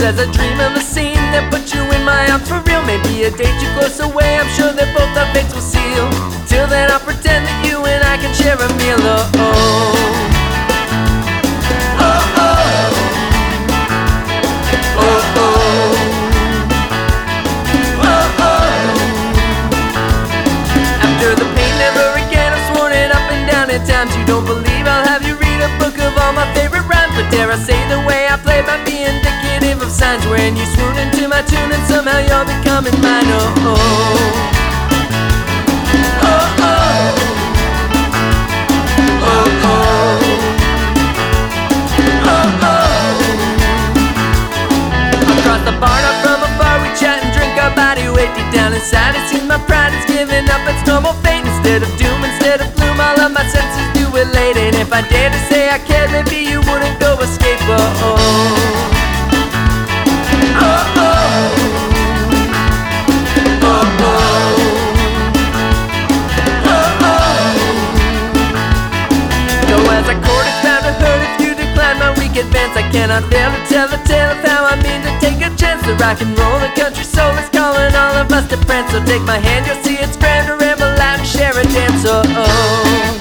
as I dream of the scene that put you in my arms for real. Maybe a day too close away, I'm sure that both our fates will seal. Till then I'll pretend that you and I can share a meal. Oh, oh. Times you don't believe, I'll have you read a book of all my favorite rhymes. But dare I say the way I play might be indicative of signs when you swoon into my tune and somehow you're becoming mine. Oh, oh. Oh, oh. Oh, oh. Oh, oh. Across the bar, not from afar, we chat and drink our body weight. Deep down inside, it seems my pride is giving up its normal fate. Instead of doom, instead of gloom, all of my senses do relate. And if I dare to say I cared, maybe you wouldn't go escape. Oh, oh. Oh, oh. Oh, oh. Oh, oh. Though as I court it's bound to hurt if you decline my weak advance, I cannot fail to tell the tale of how I mean to take a chance. The rock and roll, the country soul is calling all of us to prance. So take my hand, you'll see it's grand to ramble out and share a dance. Oh, oh.